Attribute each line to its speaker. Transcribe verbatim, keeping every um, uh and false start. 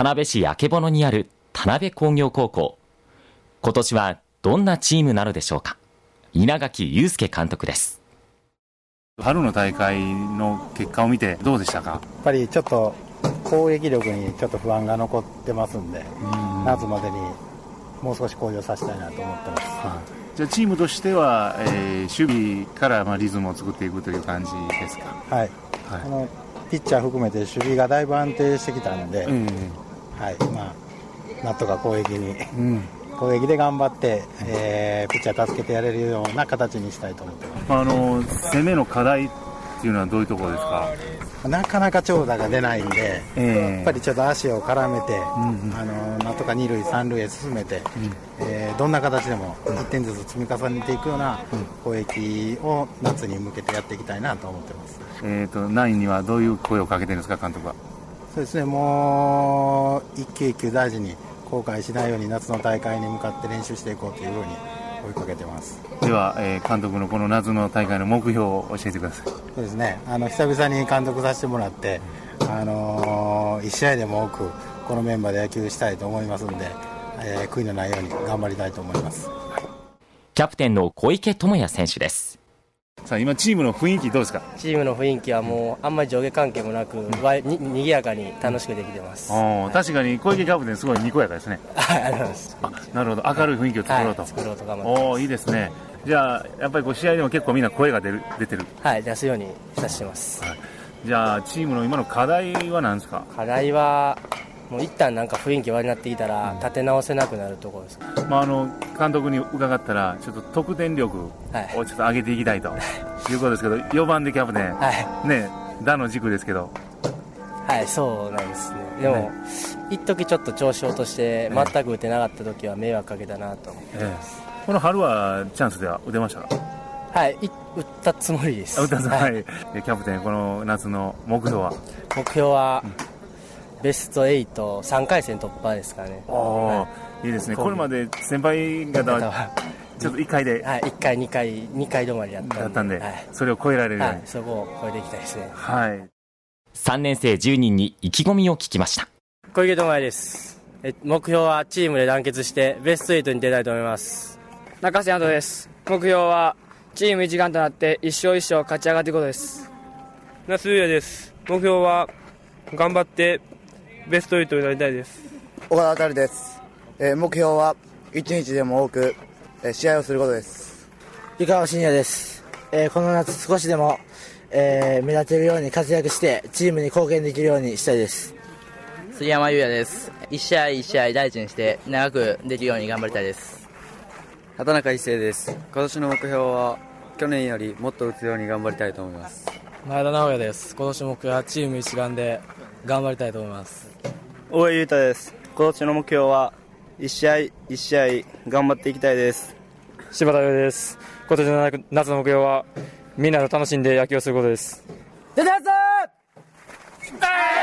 Speaker 1: 田辺市曙にある田辺工業高校。今年はどんなチームなのでしょうか。稲垣佑介監督です。
Speaker 2: 春の大会の結果を見てどうでしたか。
Speaker 3: やっぱりちょっと攻撃力にちょっと不安が残ってますんで、ん夏までにもう少し向上させたいなと思ってます。
Speaker 2: はい、じゃあチームとしては、えー、守備からまあリズムを作っていくという感じですか。
Speaker 3: はい、はい、あのピッチャー含めて守備がだいぶ安定してきたので、うんはいまあ、なんとか攻撃に、うん、攻撃で頑張って、えー、ピッチャー助けてやれるような形にしたいと思ってます。
Speaker 2: あの攻めの課題っていうのはどういうところですか。
Speaker 3: なかなか長打が出ないんで、えー、やっぱりちょっと足を絡めて、うんうん、あのなんとか二塁三塁へ進めて、うんえー、どんな形でもいってんずつ積み重ねていくような攻撃を夏に向けてやっていきたいなと思ってます。
Speaker 2: えーと、ナインにはどういう声をかけてるんですか、監督は。
Speaker 3: そうですね、もう一球一球大事に後悔しないように夏の大会に向かって練習していこうというふうに追いかけてます。
Speaker 2: では、えー、監督のこの夏の大会の目標を教えてください。
Speaker 3: そうですね、あの久々に監督させてもらって、あのー、いち試合でも多くこのメンバーで野球したいと思いますので、えー、悔いのないように頑張りたいと思います。
Speaker 1: キャプテンの小池智也選手です。
Speaker 2: さあ今チームの雰囲気どうですか。
Speaker 4: チームの雰囲気はもうあんまり上下関係もなく、うん、に, にぎやかに楽しくできてます。
Speaker 2: はい、確かに小池キャプテンすごいにこやかですね。
Speaker 4: はいありがとうございます。
Speaker 2: あなるほど、明るい雰囲気を作ろうと、
Speaker 4: はい、作ろうと頑張ってます。
Speaker 2: おいいですね。じゃあやっぱりこう試合でも結構みんな声が出る出てる。
Speaker 4: はい出すようにさせてます。
Speaker 2: はい、じゃあチームの今の課題は何ですか。
Speaker 4: 課題はもう一旦なんか雰囲気悪くなってきたら立て直せなくなるところです。
Speaker 2: まあ、あの監督に伺ったらちょっと得点力をちょっと上げていきたいと、はい、いうことですけど、よばんでキャプテン、はいね、打の軸ですけど。
Speaker 4: はいそうなんですね。でも、ね、一時ちょっと調子を落として全く打てなかった時は迷惑かけたなと思ってます。
Speaker 2: ええ、この春はチャンスでは打てましたか。
Speaker 4: はい打ったつもりです。
Speaker 2: 打ったつもり、はい、キャプテンこの夏の目標は。
Speaker 4: 目標は、うんベストはちさんかい戦突破ですからね。
Speaker 2: はい、いいですね。これまで先輩方はちょっといっかいで、
Speaker 4: はい、いっかいにかいにかい止まりだったんで、だったんで、
Speaker 2: はい、それを超えられるように、
Speaker 4: はい、そこを超えていきたいですね。
Speaker 2: はい。
Speaker 1: さんねん生じゅうにんに意気込みを聞きました。
Speaker 4: 小池智也です。え目標はチームで団結してベストはちに出たいと思います。
Speaker 5: 中瀬安人です。目標はチーム一丸となって一勝一勝勝ち上がっていくことです。
Speaker 6: 那須優也です。目標は頑張ってベストはちになりたいです。
Speaker 7: 岡田航です、えー、目標はいちにちでも多く、えー、試合をすることです。
Speaker 8: 湯川真也です、えー、この夏少しでも、えー、目立てるように活躍してチームに貢献できるようにしたいです。
Speaker 9: 杉山優也です。一試合一試合大事にして長くできるように頑張りたいです。
Speaker 10: 畑中一成です。今年の目標は去年よりもっと打つように頑張りたいと思います。
Speaker 11: 前田直也です。今年の目標はチーム一丸で頑張りたいと思います。
Speaker 12: 大江裕太です。今年の目標は一試合一試合頑張っていきたいです。
Speaker 13: 柴田優です。今年の夏の目標はみんなと楽しんで野球をすることです。
Speaker 14: 出たやつ